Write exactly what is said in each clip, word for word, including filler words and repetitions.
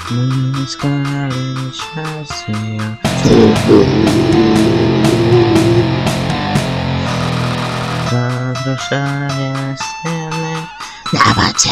Мы искали счастье, разрушая стены на воде.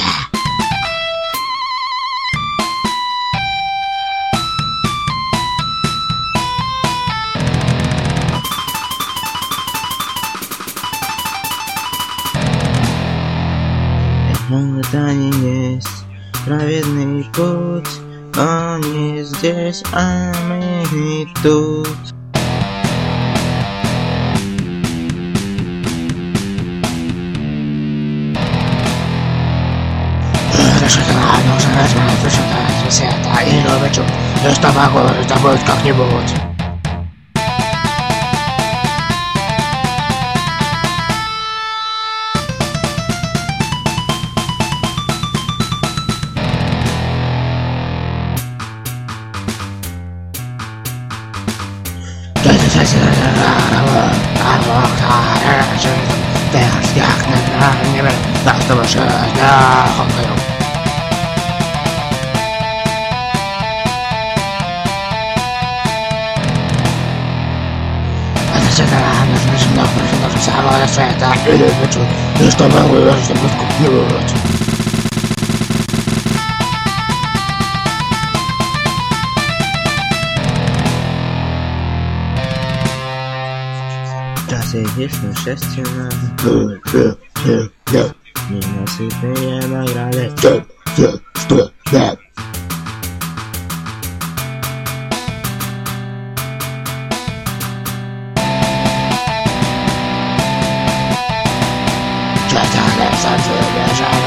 Это не есть праведный путь, он не здесь, а мы не тут. Решительно нужно размять высота света и любить, и что могу забыть как-нибудь. И что могу забыть как-нибудь. Раз единственное счастье нам ненасытные награды. Что? Да. Что-то не бежали.